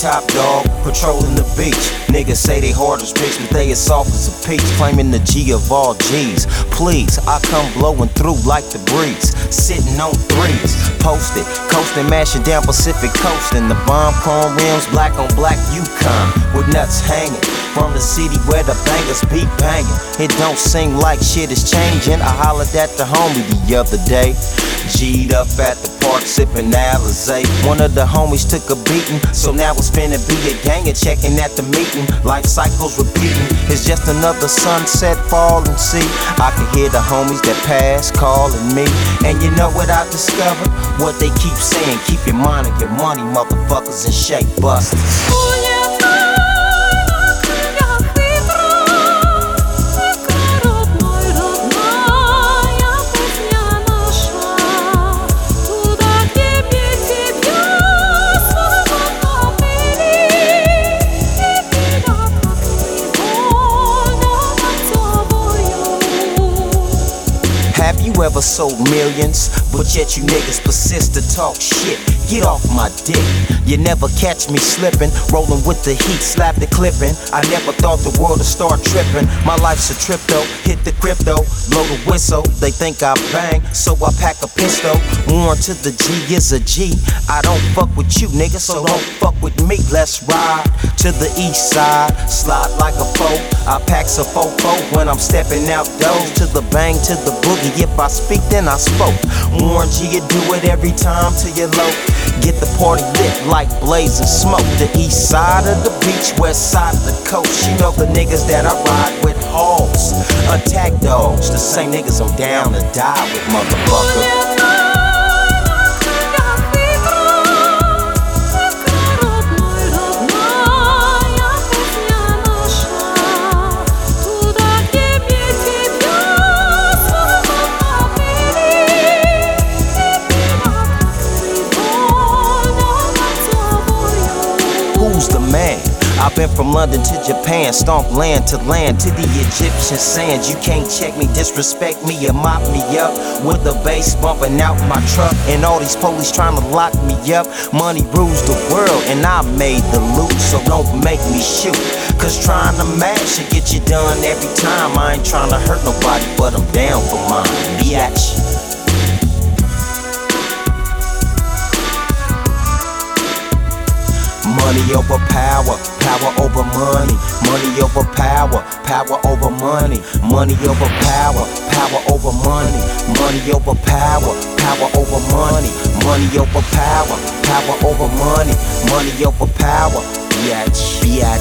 top dog, patrolling the beach. Niggas say they hard as bricks, but they as soft as a peach. Claiming the G of all G's. Please, I come blowing through like the breeze. Sitting on threes, posted, coasting, mashing down Pacific Coast. And the bomb chrome rims, black on black Yukon, with nuts hanging. From the city where the bangers be banging. It don't seem like shit is changing. I hollered at the homie the other day. G'd up at the park sipping Alizé. One of the homies took a beating, so now it's finna be a gang and checking at the meeting. Life cycles repeating. It's just another sunset falling. See, I can hear the homies that pass calling me. And you know what I discovered? What they keep saying, keep your mind on your money, motherfuckers, and shape busters. Have you ever sold millions, but yet you niggas persist to talk shit? Get off my dick. You never catch me slipping, rolling with the heat, slap the clipping. I never thought the world would start tripping. My life's a trip though, hit the crypto, blow the whistle. They think I bang, so I pack a pistol. Warn to the G is a G. I don't fuck with you, nigga, so don't fuck with me. Let's ride to the east side, slide like a foe. I pack a fofo when I'm stepping out doors. To the bang, to the boogie. If I speak, then I spoke. Warn G, you do it every time till you're low. Get the party lit like blazing smoke. The east side of the beach, west side of the coast. You know the niggas that I ride with, hogs, attack dogs. The same niggas I'm down to die with, motherfucker. Who's the man? I've been from London to Japan, stomp land to the Egyptian sands. You can't check me, disrespect me, or mop me up with the bass bumping out my truck. And all these police trying to lock me up. Money rules the world and I made the loot, so don't make me shoot. Cause trying to match should get you done every time. I ain't trying to hurt nobody, but I'm down for mine. Biatch. Money over power, power over money. Money over power, power over money. Money over power, power over money. Money over power, power over money. Money over power, power over money. Money over power, biatch, biatch.